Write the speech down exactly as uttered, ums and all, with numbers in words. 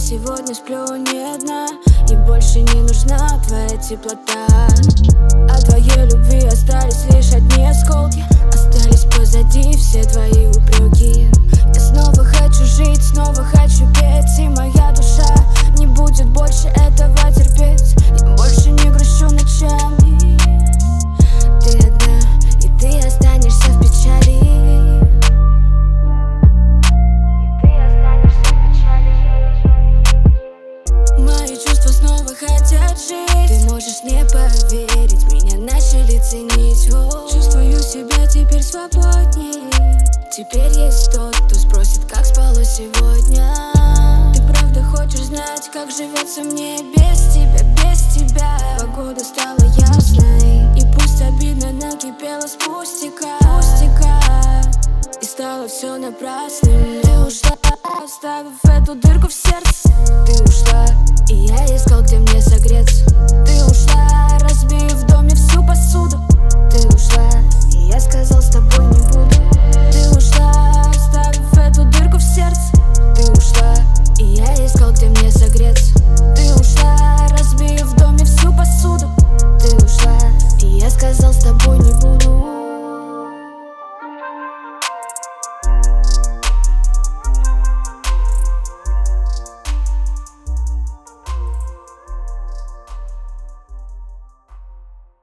сегодня сплю не одна, и больше не нужна твоя теплота. От твоей любви остались лишь одни осколки, остались позади все твои упреки. Я снова хочу жить, снова хочу петь, и моя душа не будет больше этого терпеть. Я больше не грущу ночами. Ты одна, и ты останешься в печали. Мои чувства снова хотят жить. Ты можешь не поверить, меня начали ценить. О, чувствую себя теперь свободней. Теперь есть тот, кто спросит, как спала сегодня. Ты правда хочешь знать, как живется мне без тебя, без тебя? Погода стала ясной, и пусть обидно накипело с пустяка, пустяка, и стало все напрасным. Ты ушла, оставив эту дырку в сердце. Ты ушла, и я искал, где мне согреться. Ты ушла, разбив в доме всю посуду. Ты ушла, и я сказал, с тобой не буду.